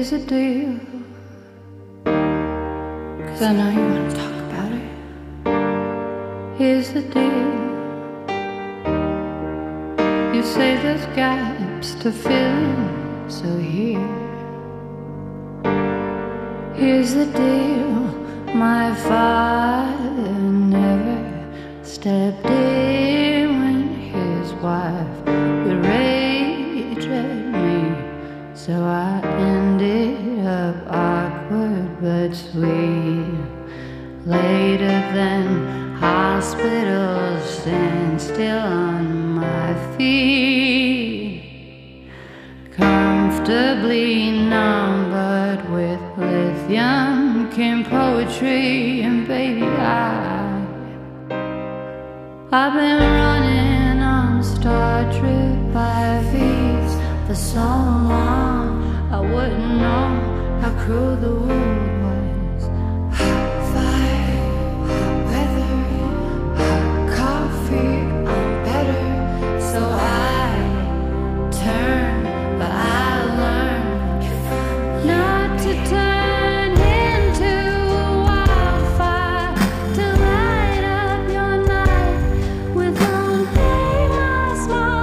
Here's the deal, 'cause I know you wanna talk about it. Here's the deal. You say there's gaps to fill in, so here's the deal. My father never stepped in when his wife would rage at me, so I ended up awkward but sweet. Later than hospitals and still on my feet, comfortably numbered with lithium came poetry, and baby I've been running on Star Trek by feet for so long I wouldn't know how cruel the world was. Hot fire, hot weather, hot coffee, I'm better. So I turn, but I learn not to turn into a wildfire to light up your night with only my small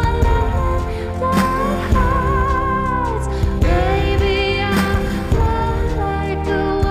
lighthouse. Baby, I'm more like a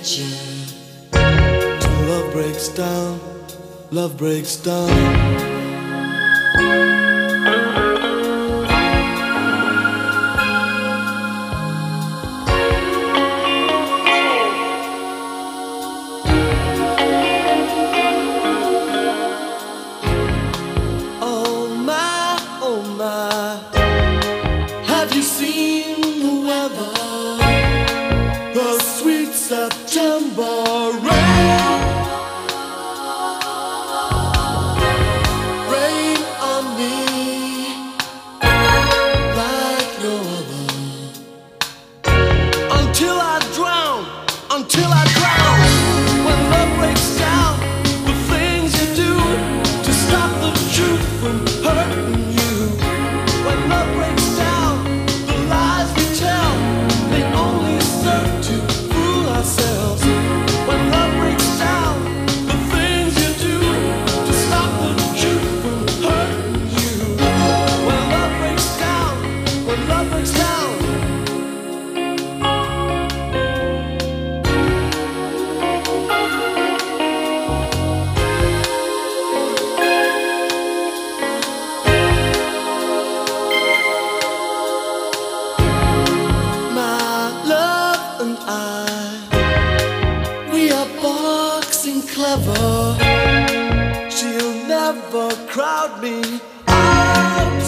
picture. Till love breaks down, love breaks down. Oh my, have you seen the weather? The sweet September rain. Rain on me like no other. Until I drown, until I drown. When love breaks down, the things you do to stop the truth from hurting you. When love breaks down, the lies we tell, they only serve to fool ourselves. When love breaks down, the things you do to stop the truth from hurting you. When love breaks down, when love breaks down. We are boxing clever. She'll never crowd me out.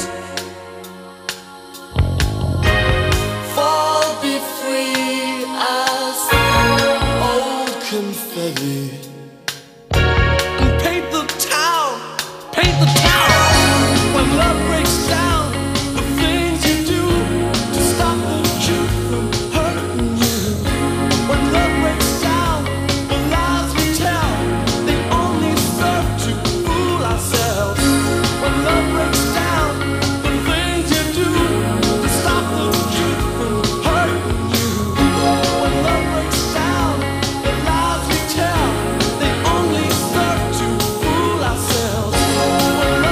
Fall, be free as old confetti. And paint the town, paint the town. When love breaks down, the things you do to stop the truth from hurting you. When love breaks down, the lies we tell, they only serve to fool ourselves. When love breaks down, the things you do to stop the truth from hurting you. When love breaks down, the lies we tell, they only serve to fool ourselves. When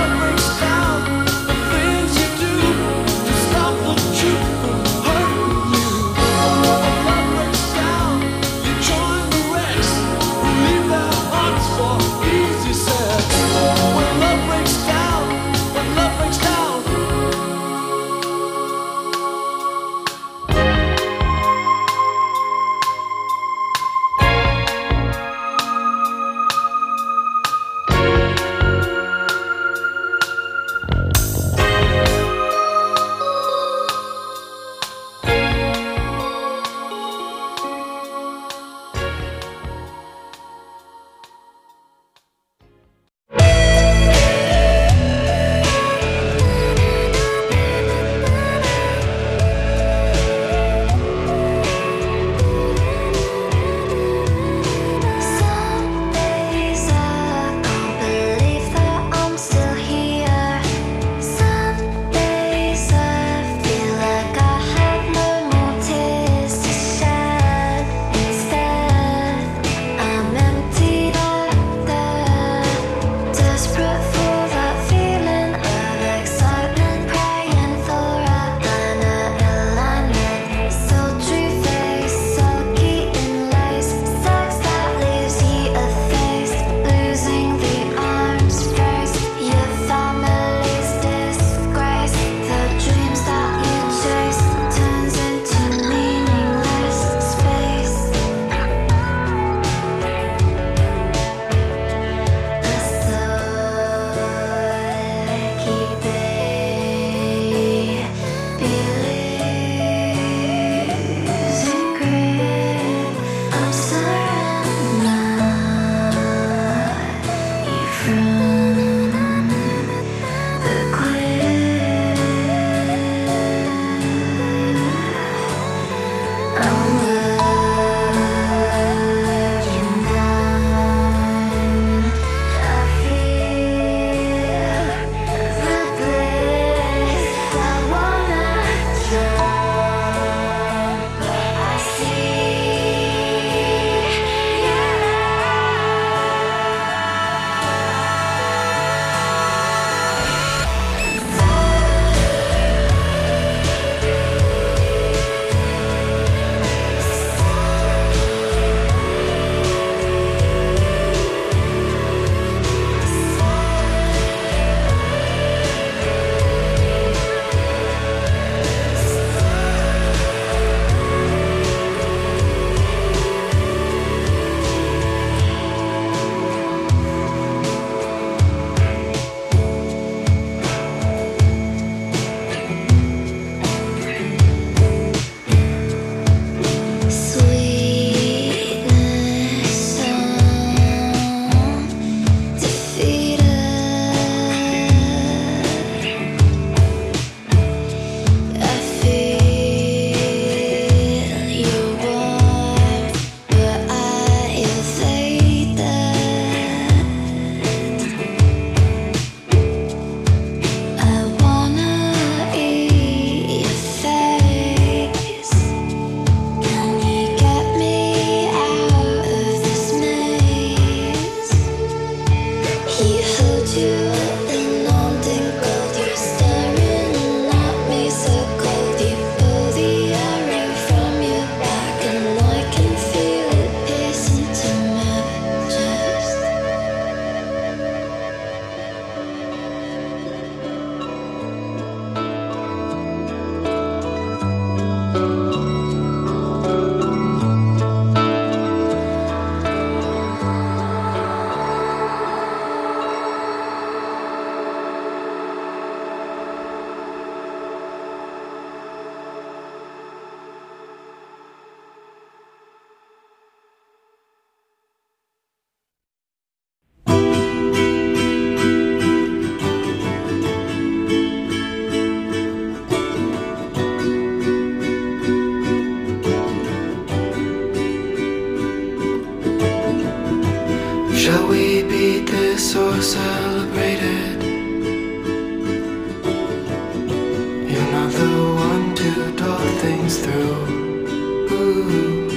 through. Ooh.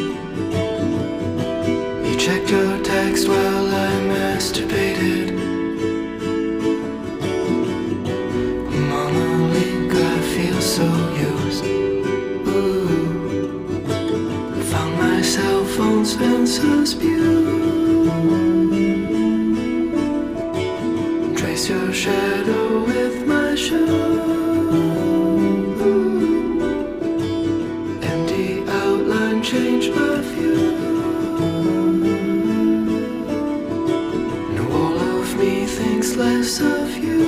You checked your text while I masturbated. Monologue, I feel so used. Ooh. Found myself on Spencer's Pew. Trace your shadow with my shoe. Empty outline, change my view. Now all of me thinks less of you.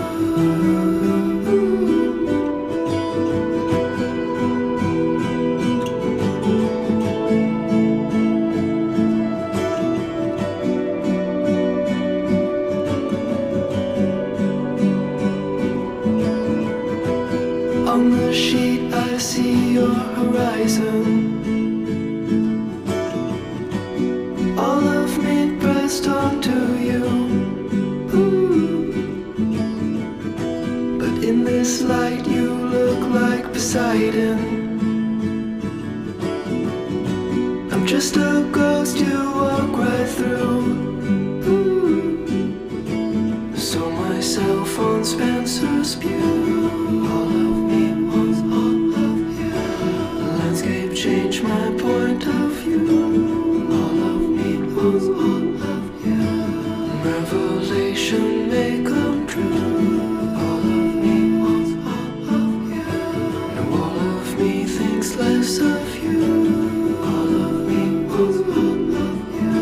On the sheet I see your horizon. All of me pressed onto you. Ooh. But in this light you look like Poseidon. I'm just a ghost you walk right through. Ooh. Saw myself on Spencer's Pew. All of me wants all of you. The landscape changed my point of view. All of me wants all of you. Revelation may come true. All of me wants all of you. Now all of me thinks less of you. All of me wants all of you.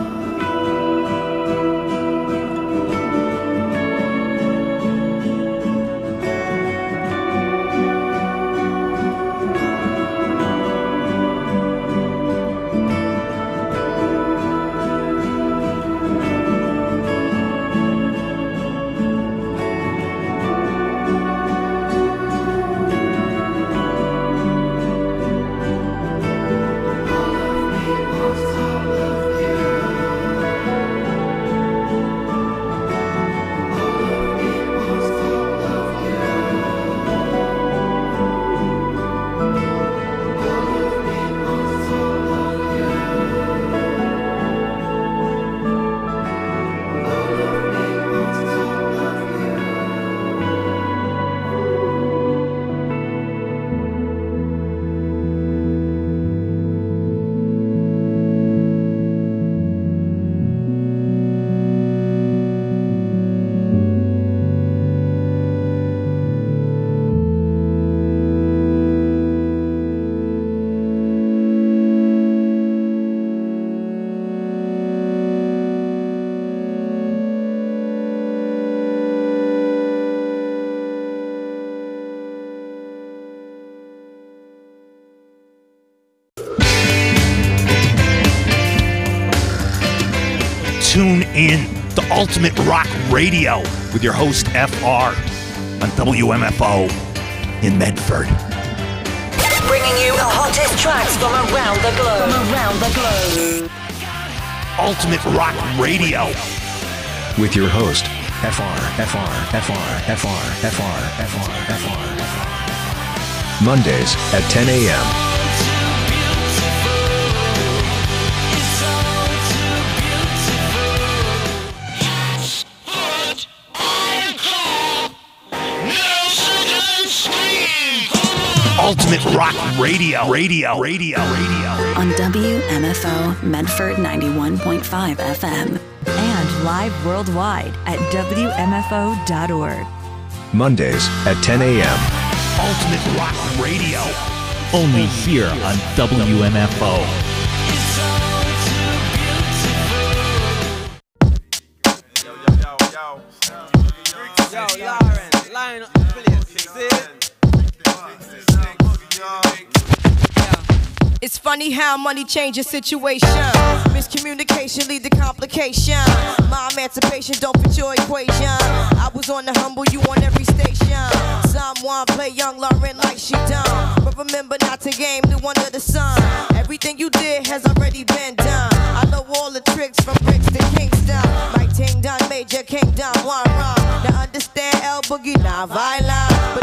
Tune in to Ultimate Rock Radio with your host FR on WMFO in Medford. Bringing you the hottest tracks from around the globe. Ultimate Rock Radio with your host FR. Mondays at 10 a.m. Ultimate Rock Radio. On WMFO Medford 91.5 FM. And live worldwide at WMFO.org. Mondays at 10 a.m. Ultimate Rock Radio. Only here on WMFO. Yo, Lauren, line up the place, see? It's funny how money changes situation. Miscommunication lead to complication. My emancipation don't fit your equation. I was on the humble, you on every station. Someone play young Lauren like she done. But remember not to game new under the sun. Everything you did has already been done. I know all the tricks from bricks to Kingston. My ting done, major kingdom, one wrong. Now understand El Boogie, not violent. But if it's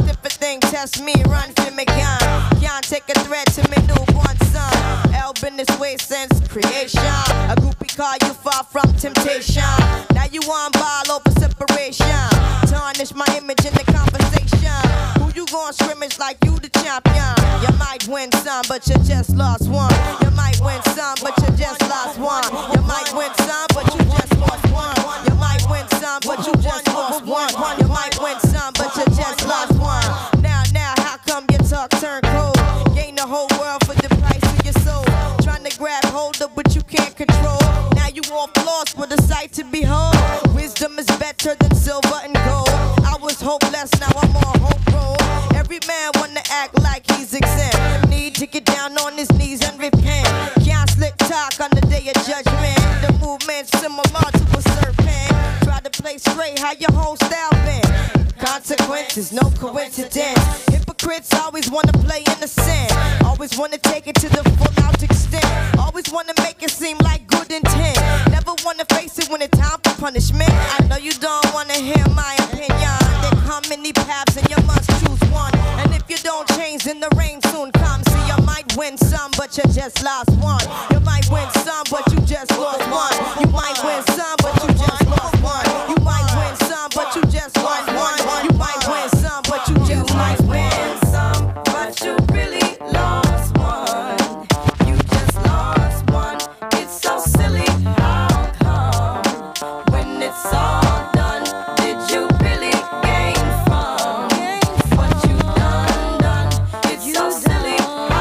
thing, test me, run for me, can't take a threat to me newborn son. L been this way since creation. A groupie call you far from temptation. Now you on ball over separation. Tarnish my image in the conversation. Who you gon' scrimmage like you the champion? You might win some, but you just lost one. You might win some, but you just lost one. You might win some, but you just lost one. You might win some, but you just lost one. You might win some, but you just lost one. Now, how come your talk turn cold? Gain the whole world for the price of your soul. Trying to grab hold of what you can't control. Now you off lost with a sight to behold. Wisdom is better than silver and gold. I was hopeless, now I'm on hope roll. Every man wanna act like he's exempt. Need to get down on his knees and repent. Can't slick talk on the day of judgment. The movement's similar to a serpent. Try to play straight, how your whole style been. Consequences, no coincidence. Hypocrites always wanna play innocent. Always wanna take it to the full out extent. Always wanna make it seem like good intent. Never wanna face it when it's time for punishment. I know you don't wanna hear my opinion. There come many paths and you must choose one. And if you don't change, then the rain soon comes. See, you might win some, but you just lost one. You might win some, but you just lost one. You might win some, but you just lost one. You might win some, but you just lost one. You might win some, but you just might win some, but you really lost one. You just lost one. It's so silly. How come when it's all done, did you really gain from what you done? It's so silly.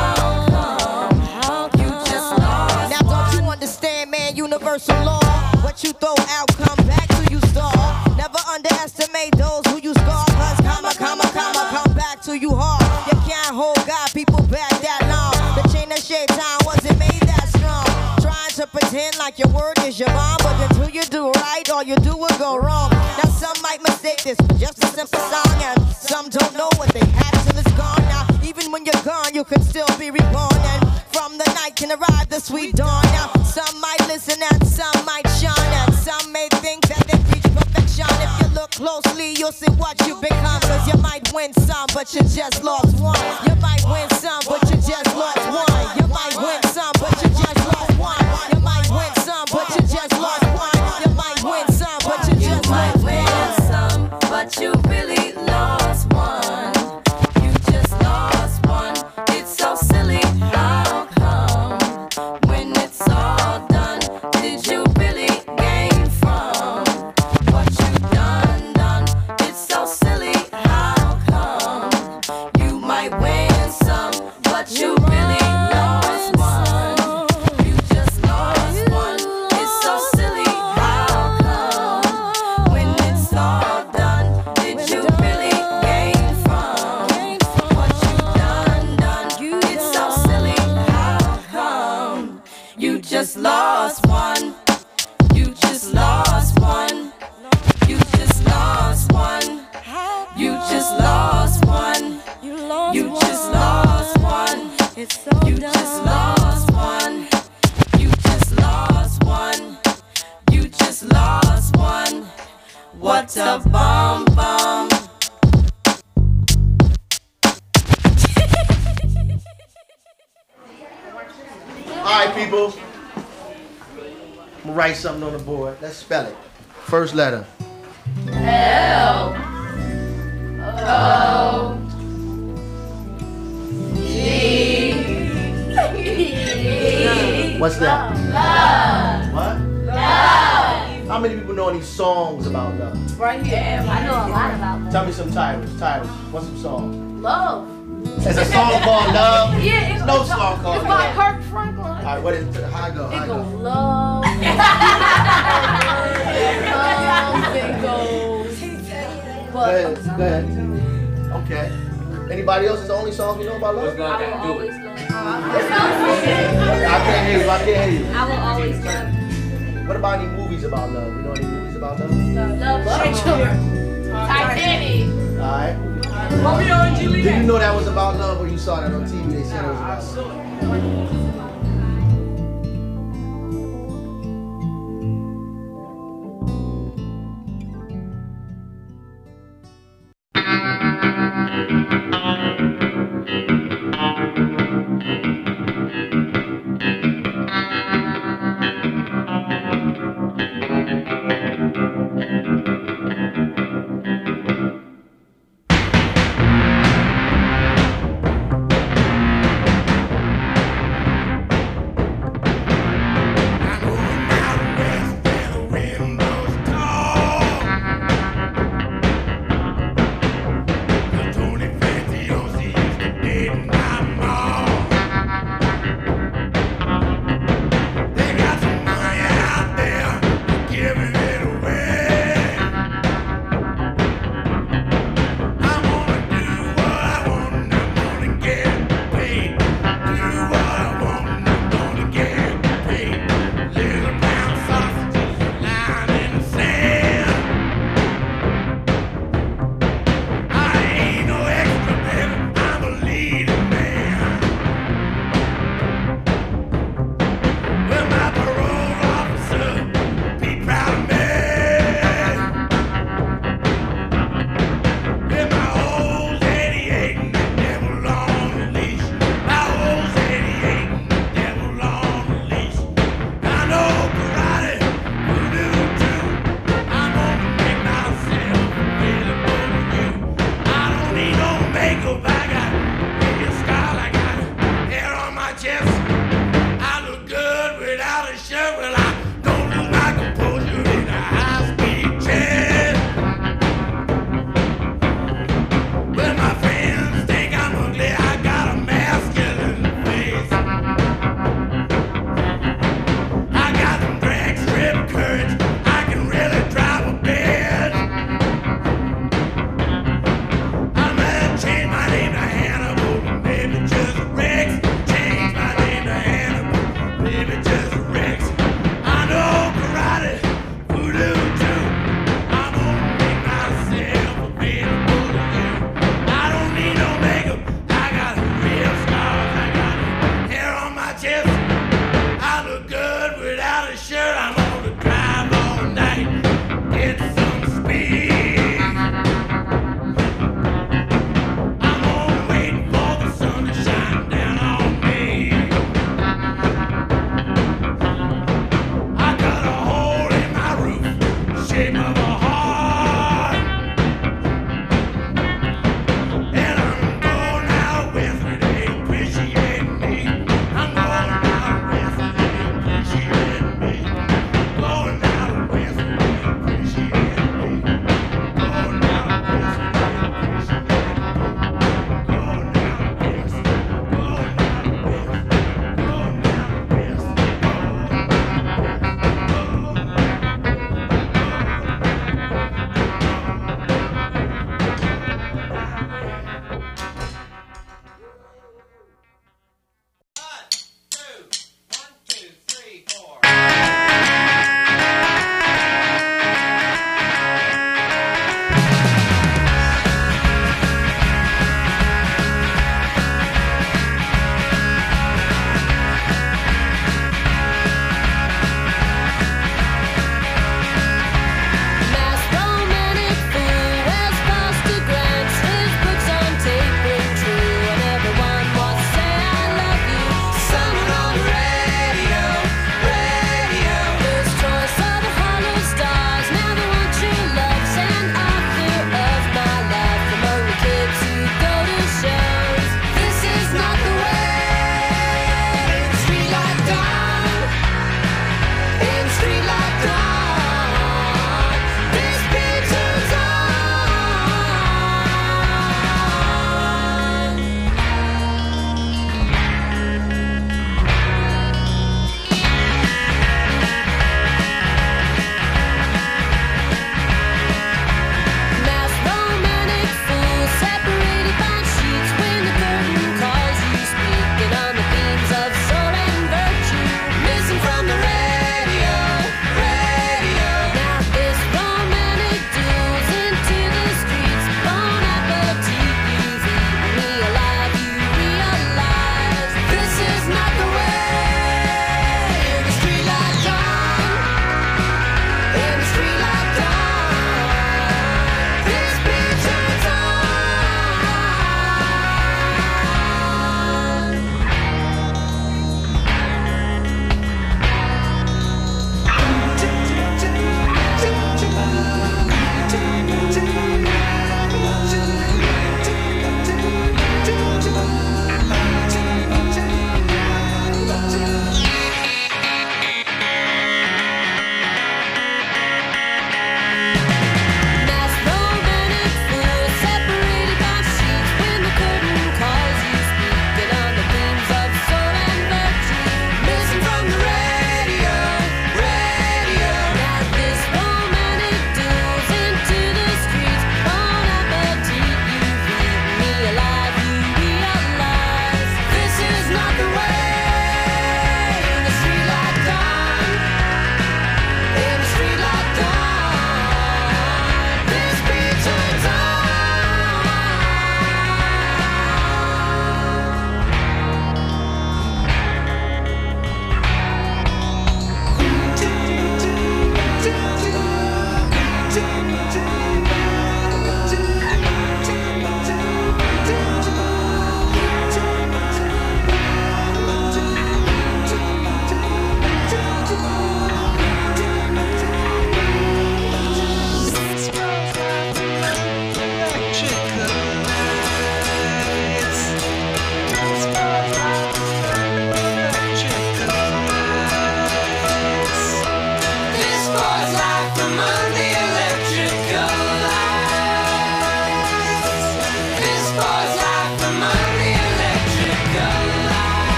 How come you just lost? Now don't you understand, man? Universal law. What you throw out, come back to you stall. Never underestimate those who you scar. Cause come back to you hard. You can't hold God, people back that long. The chain of shaitan wasn't made that strong. Trying to pretend like your word is your bond, but until you do right, all you do will go wrong. Now some might mistake this for just a simple song, and some don't know what they had till it's gone. Now even when you're gone, you can still be reborn, and from the night can arrive the sweet dawn. Now some might listen and some might shine, and some may think that they reach perfection. If you look closely, you'll see what you become. Cause you might win some, but you just lost one. You might win some, but you just lost one. You might win some, but you just lost one. You might win some, but you just lost one. You might win some, but you just lost one. But you really lost one. You just lost one. It's so silly. How come when it's all done, did you really gain from what you done? It's so silly. How come you might win some, but you really lost one? You just lost one. It's so silly. How come when it's all done, did you really gain from what you done? It's so silly. How come you just lost one? You just lost one. You just lost one. You just lost one. You just lost one. You just lost one. You just lost one. You just lost one. What a bomb bomb. Alright, people. I'm gonna write something on the board. Let's spell it. First letter. L O G. What's that? Love. What? Love. How many people know any songs about love? Right here. I know a lot about love. Tell me some titles. What's some songs? Love. There's a song called Love. Yeah, There's no song called it's by Love. Kirk Franklin. Alright, what is it? How I go? It goes love. It goes. Go ahead. Okay. Anybody else? Is the only songs we know about love? I will always love. I can't hear you. I will always love. What about any movies about love? You know any movies about love? Love. Titanic. Alright. Romeo and Juliet. Did you know that was about love, or you saw that on TV? They said it was about love.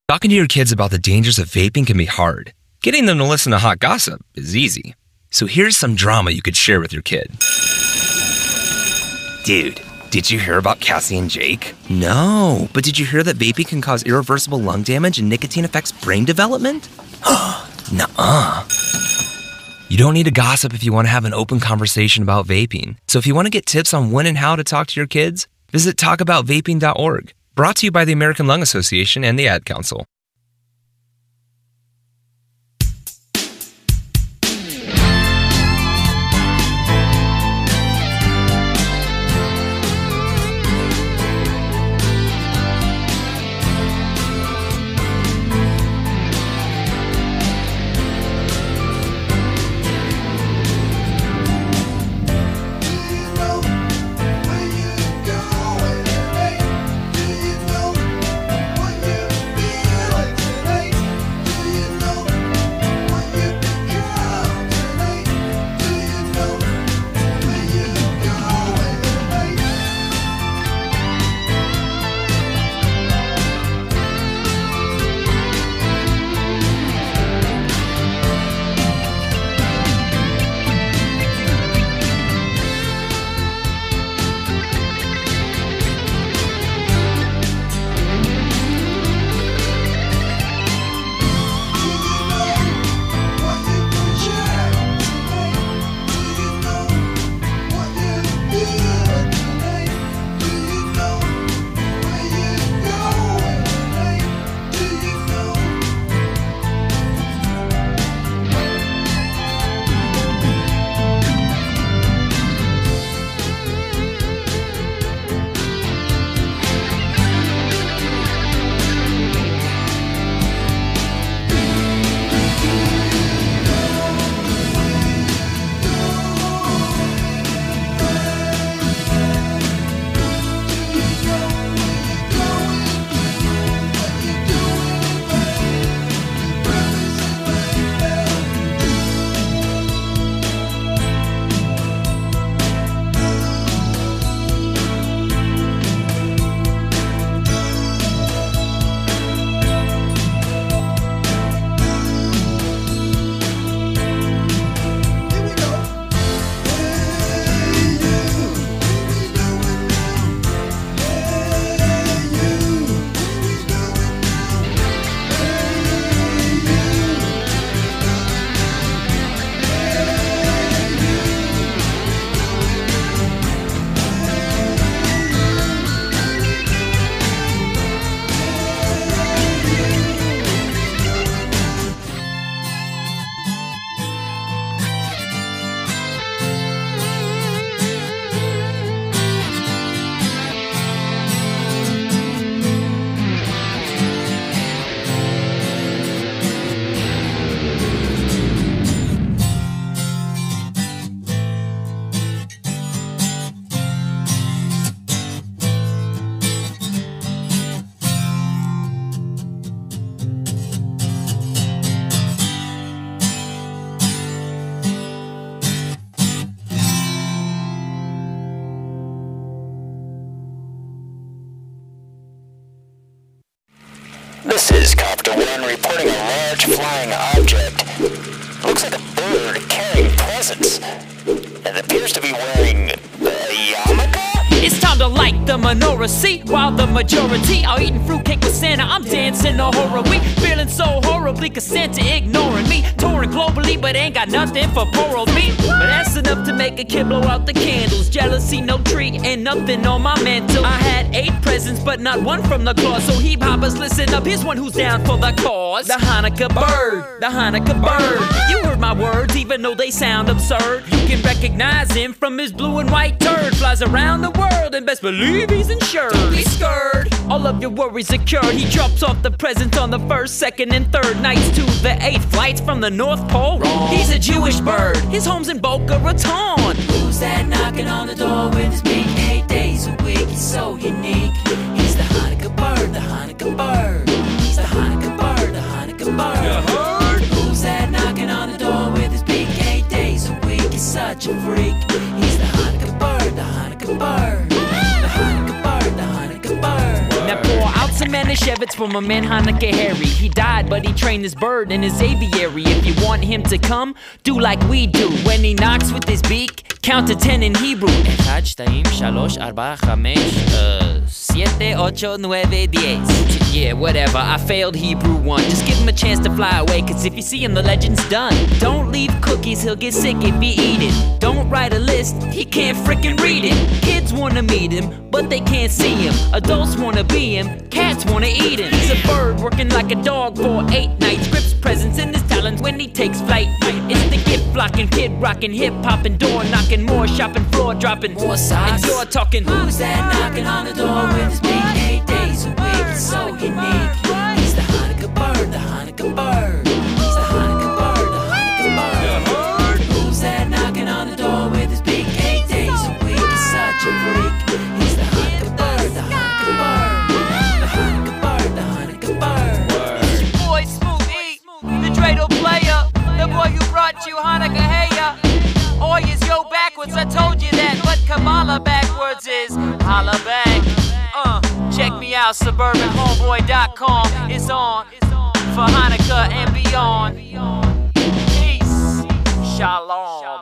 Talking to your kids about the dangers of vaping can be hard. Getting them to listen to hot gossip is easy. So here's some drama you could share with your kid. Dude, did you hear about Cassie and Jake? No, but did you hear that vaping can cause irreversible lung damage and nicotine affects brain development? Nuh-uh. You don't need to gossip if you want to have an open conversation about vaping. So if you want to get tips on when and how to talk to your kids, visit talkaboutvaping.org. Brought to you by the American Lung Association and the Ad Council. This is Copter 1 reporting a large flying object. Looks like a bird carrying presents. It appears to be wearing a yarmulke? It's time to light the menorah seat while the majority are eating fruitcake with Santa. I'm dancing the horror week, feeling so horribly cause Santa ignoring me. Touring globally but ain't got nothing for poor old me. But that's enough to make a kid blow out the candles. Jealousy, no treat, and nothing on my mantle. I had 8 presents but not one from the claus. So heap hoppers, listen up, here's one who's down for the cause. The Hanukkah bird, the Hanukkah bird. You heard my words even though they sound absurd. You can recognize him from his blue and white turd. Flies around the world and best believe he's insured. Don't be scared, all of your worries are cured. He drops off the presents on the 1st, 2nd, and 3rd nights to the 8th flights from the North Pole. Wrong. He's a Jewish bird, his home's in Boca Raton. Who's that knocking on the door with his beak 8 days a week? He's so unique. He's the Hanukkah bird, the Hanukkah bird. He's the Hanukkah bird, the Hanukkah bird. You heard? Who's that knocking on the door with his beak 8 days a week? He's such a freak. He's the Hanukkah bird, the Hanukkah bird. The Hanukkah bird, the Hanukkah bird. Now pour out some Manischewitz from a man Hanukkah Harry. He died, but he trained his bird in his aviary. If you want him to come, do like we do. When he knocks with his beak, count to 10 in Hebrew. 1, 2, 3, 4, 5, 7, 8, 9, 10. Yeah, whatever, I failed Hebrew 1. Just give him a chance to fly away, cause if you see him, the legend's done. Don't leave cookies, he'll get sick if he eat it. Don't write a list, he can't frickin' read it. Kids wanna meet him, but they can't see him. Adults wanna be him, cats wanna eat him. He's a bird working like a dog for 8 nights. Grips presence in his talons when he takes flight. It's the gift flocking, kid rocking, hip hopping, door knocking, more shopping, floor dropping, more size. And you're talking, who's that knocking on the door with his big 8 days a week? It's so unique. He's the Hanukkah bird, the Hanukkah bird. He's the Hanukkah bird, the Hanukkah bird. Who's that knocking on the door with his big 8 days a week? He's such a freak. He's the Hanukkah bird, the Hanukkah bird. The Hanukkah bird, the Hanukkah bird. It's your boy Smooth E, the dreidel player, the boy who brought you Hanukkah Heya. Oi is yo backwards, I told you that, but Kamala backwards is holla back. Check me out, suburbanhomeboy.com is on for Hanukkah and beyond. Peace, shalom.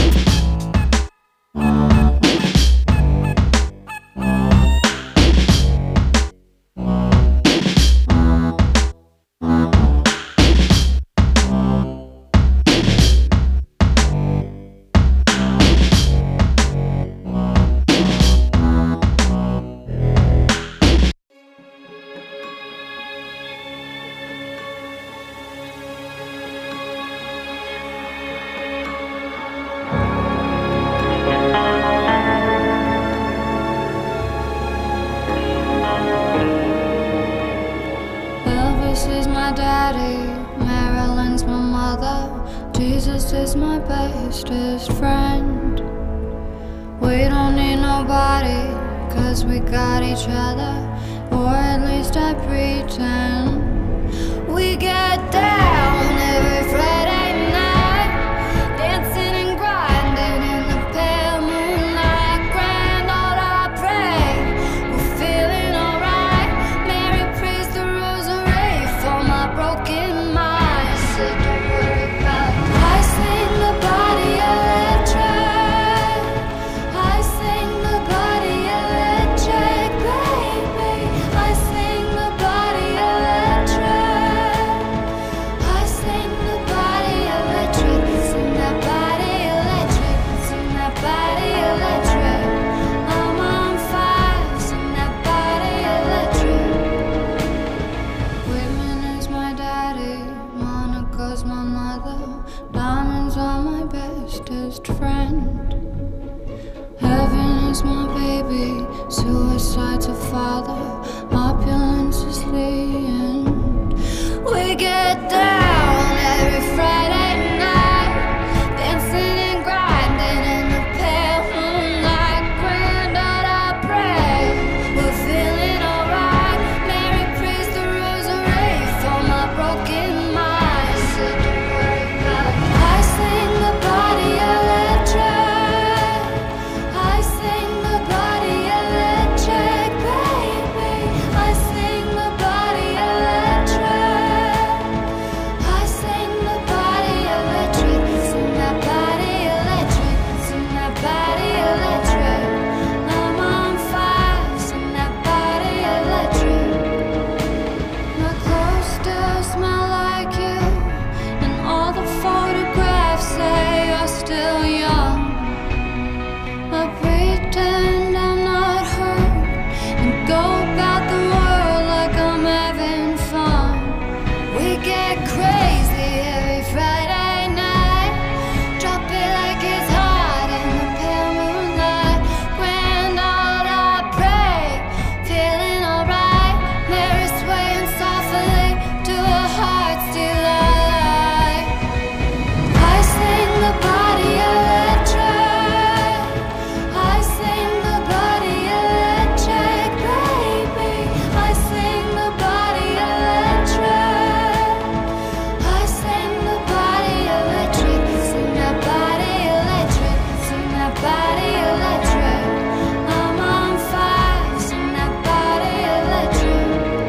Jesus is my bestest friend. We don't need nobody, cause we got each other. Or at least I pretend. We get down every Friday night, dancing and grinding in the pale moonlight. Grand old I pray, we're feeling alright. Mary prays the rosary for my broken mind. So don't worry about it. I sing the body electric. I sing the body electric, baby. I sing the body electric. I sing the body electric. Sing that body electric. Sing that body electric. I'm on fire. Sing that body electric. Whitman is my daddy. Monica's my mother. Diamonds are my bestest friend. Heaven is my baby. Suicide's a father. Opulence is the end. We get down every Friday night, dancing and grinding in the pale moonlight. Grand old I pray, we're feeling alright. Mary prays the rosary for my broken mind. So don't worry about it. I sing the body electric. I sing the body electric, baby. I sing the body electric. I sing the body electric. Sing that body electric. Sing that body electric. I'm on fire. Sing that body electric. My clothes still smell like you, and all the photographs say you're still young. I pretend I'm not hurt and go about the world like I'm having fun. We get crazy every Friday night, drop it like it's hot in the pale moonlight. Grand old I pray, feeling alright. Mary swaying softly to a heart still alive. I sing the body electric. I sing the body electric, baby. I sing the body electric. I sing the body electric. Sing that body electric. Sing that body electric. I'm on fire. Sing that body electric.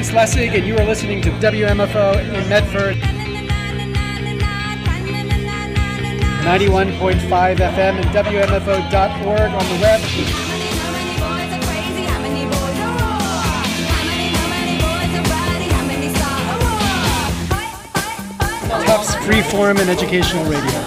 Lance Lessig, and you are listening to WMFO in Medford. 91.5 FM and WMFO.org on the web. Tufts Freeform and Educational Radio.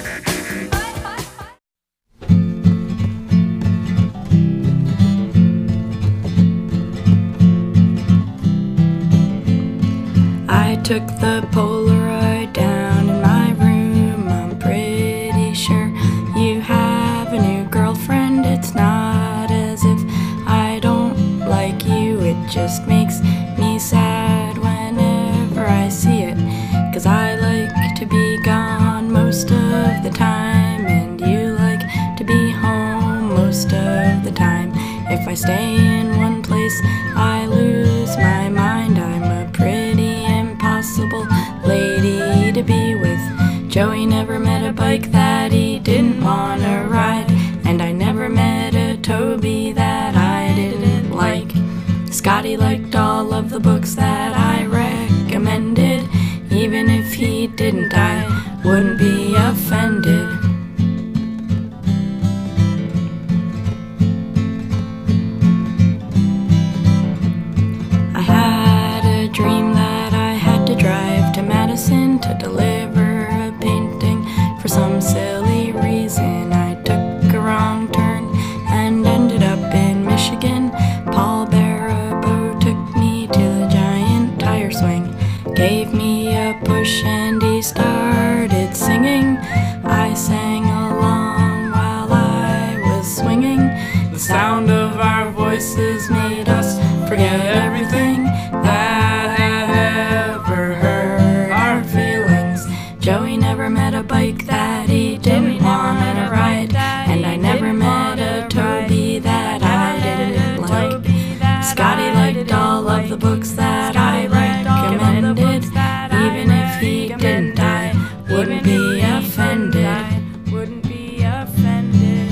I took the Polaroid down in my room. I'm pretty sure you have a new girlfriend. It's not as if I don't like you. It just makes me sad whenever I see it. 'Cause I like to be gone most of the time, and you like to be home most of the time. If I stay in one place, I lose my mind. I'm a pretty impossible lady to be with. Joey never met a bike that he didn't want to ride, and I never met a Toby that I didn't like. Scotty liked all of the books that I recommended. Even if he didn't, I wouldn't be offended. I had a dream that I had to drive to Madison to deliver a painting. For some silly reason, I took a wrong turn and ended up in Michigan. Paul Barabo took me to the giant tire swing, gave me a push, and he started singing. I sang along while I was swinging. The sound of our voices made us forget everything that had ever hurt our feelings. Joey never met a bike that he didn't want to ride, and I never met a Toby that I didn't like. Scotty liked all of the books that I recommended. Even if he didn't, I wouldn't be offended. Wouldn't be offended.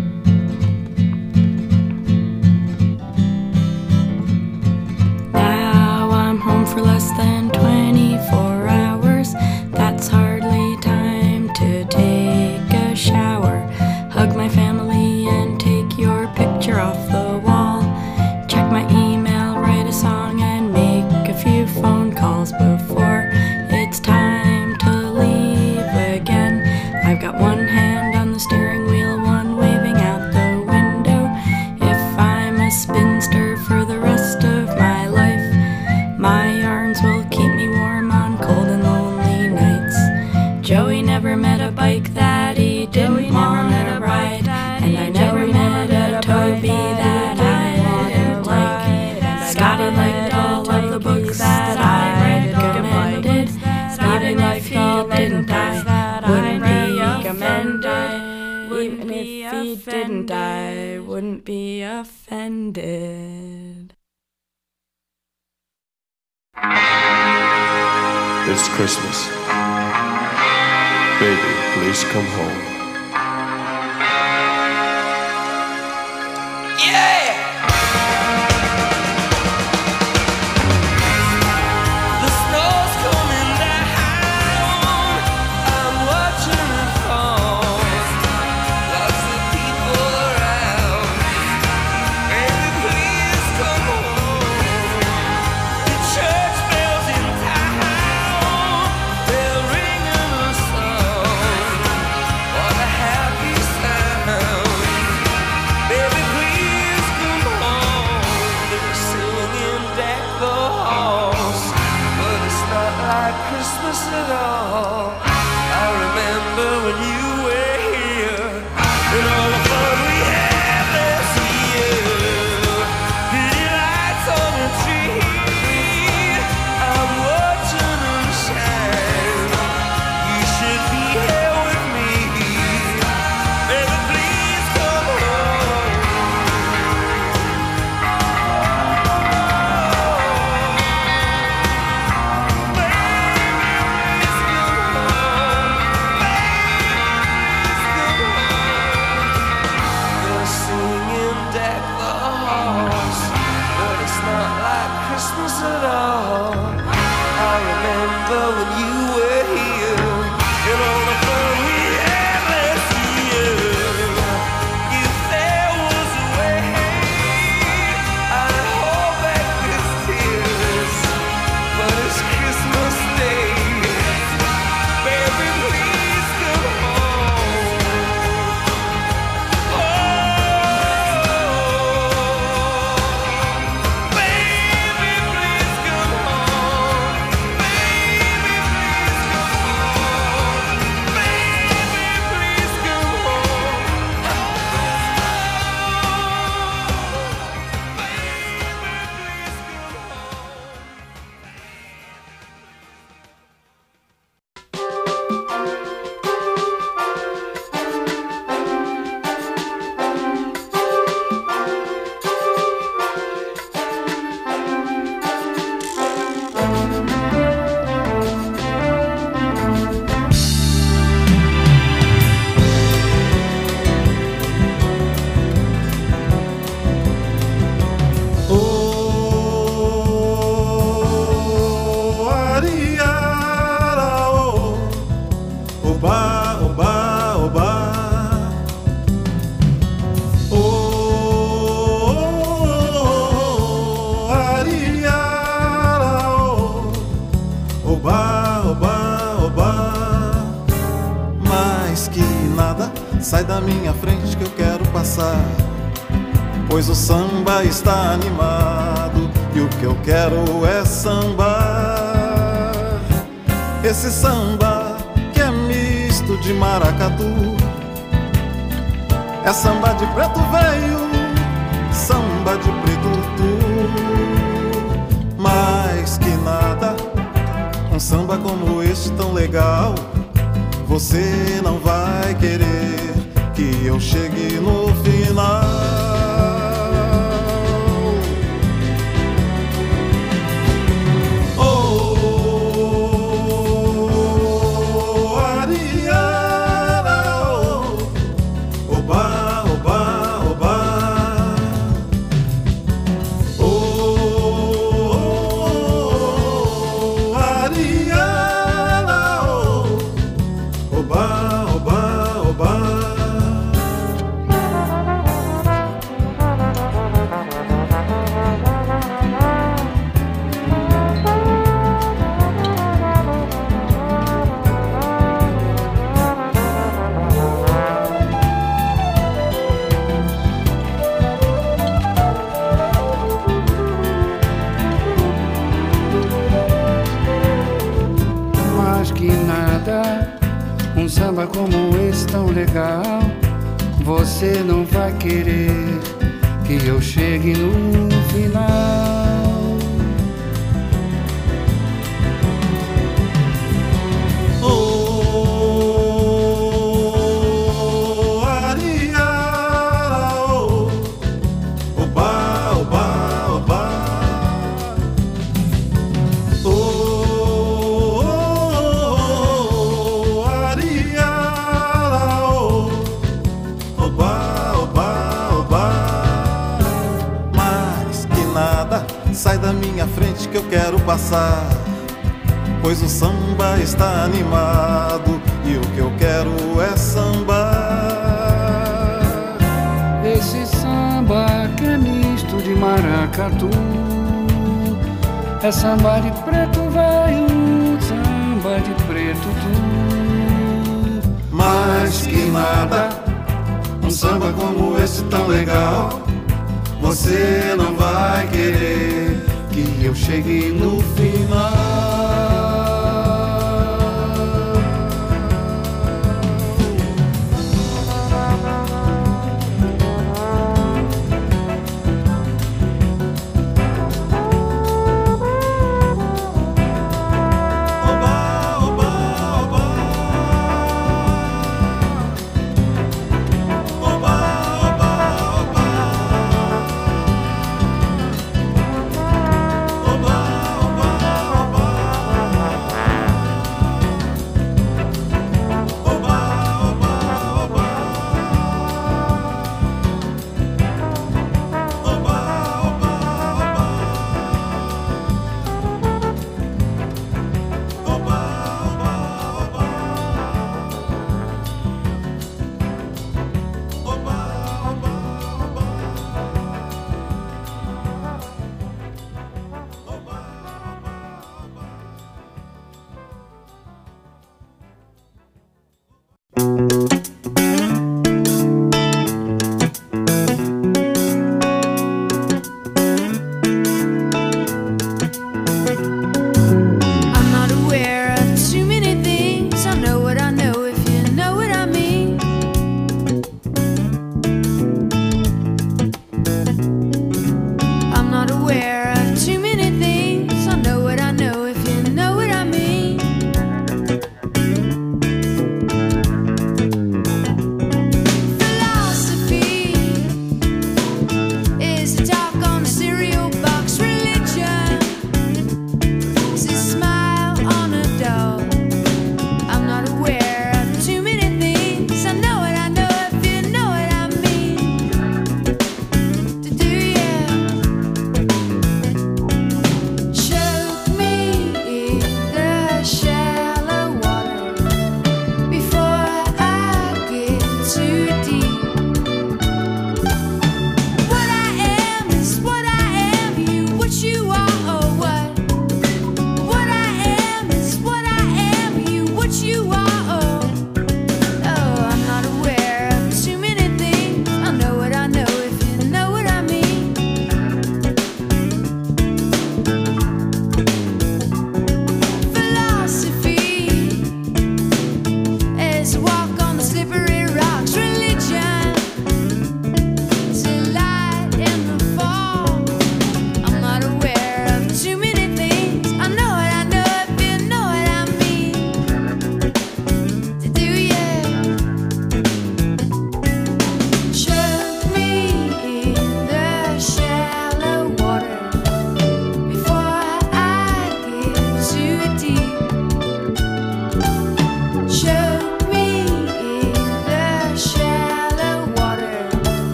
Now I'm home for less than 24 hours. That's hardly time to take a shower, hug my family, and take your picture off the wall. Check my email, write a song, and make a few phone calls before it's time to leave again. I've got one hand on the steering wheel, one waving out the window. If I'm a spinster for the rest of my life, my arms will keep me warm on cold and lonely nights. Joey never met a bike that he didn't want to ride, and I never met a Toby that I didn't like. Scotty liked all of the books that I recommended. Even if he didn't, I wouldn't be offended. Even if he didn't, I wouldn't be offended. It's Christmas. Baby, please come home. Yeah! The snow's coming down. I'm watching it fall. Lots of people around. Baby, please come home. The church bells in town, they're ringing a song. What Oba, oba, oba. Oba, oba, oba. Mais que nada, sai da minha frente que eu quero passar, pois o samba está animado e o que eu quero é sambar. Esse samba que é misto de maracatu, é samba de preto velho, samba de preto tu. Mais que nada, um samba como este tão legal, você não vai querer que eu chegue no final. Oh, Ariara, oh, oba, oba, oba. Oh, Ariara, oh, oba, oba, oba. Mais que nada, um samba como esse tão legal, você não vai querer que eu chegue no final. Oh, Ariara, oh, oba, oba, oba. Oh, Ariara, oh, oba, oba, oba. Mais que nada, sai da minha frente que eu quero passar, pois o samba está animado e o que eu quero é sambar. Esse samba que é misto de maracatu, é samba de preto velho, samba de preto tu. Mais que nada, um samba como esse tão legal, você não vai querer que eu chegue no final.